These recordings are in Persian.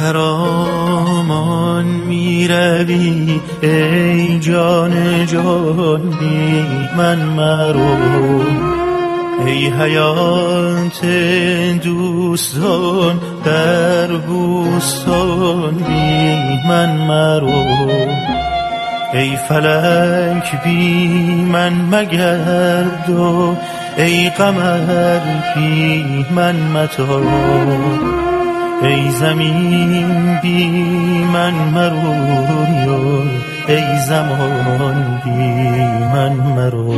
خرامان می روی ای جان جان بی من مرو، ای حیات دوستان در بوستان بی من مرو، ای فلک بی من مگرد و ای قمر بی من متاب، ای زمین بی من مرو، ای زمان بی من مرو.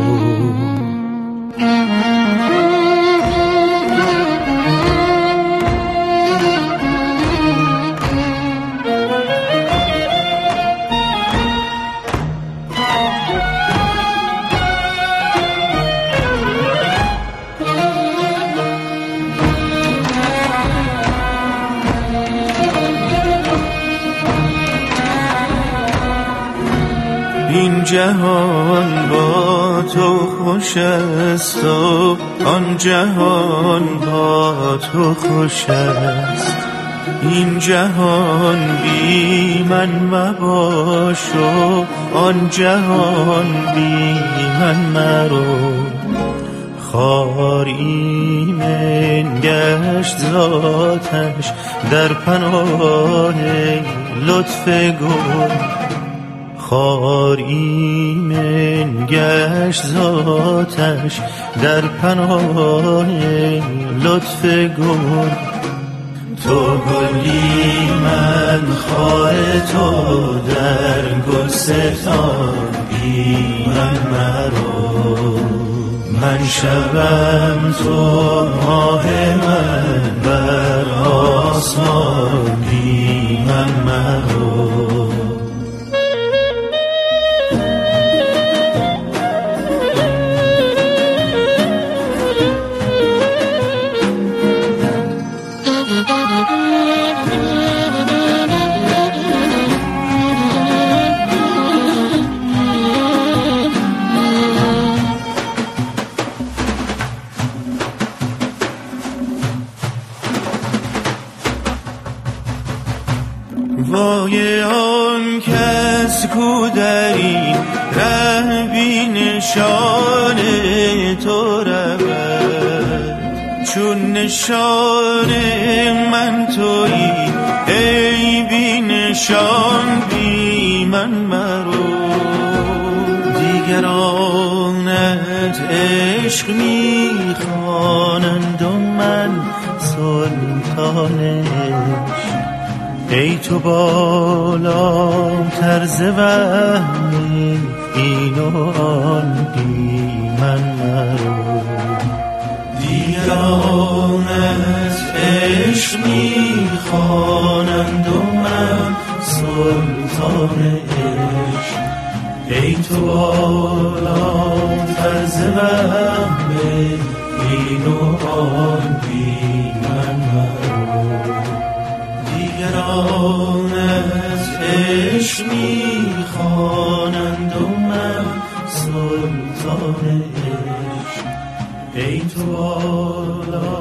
این جهان با تو خوش است و آن جهان با تو خوش است، این جهان بی من مباش و آن جهان بی من مرو، خار ایمن گشت ذاتش در پناه لطف گل، خار ایمن گشت ذاتش در پناه لطف گل، تو گلی من خار تو در گلستان بی من مرو، من شبم تو ماه من بر آسمان بی من مرو. وای آن کس کو در این ره بی نشان تو رود، چون نشان من تویی ای بی نشان بی من مرو، دیگرانت عشق می خوانند و من سلطانش، ای تو بالا طرز وهمی این و آن بی من مرو، دیگرانت عشق می خوانند و من سلطان عشق، ای تو بالا طرز وهمی این و آن بی من مرو، دیگرانت عشق می خوانند و من سلطان عشق، ای تو بالا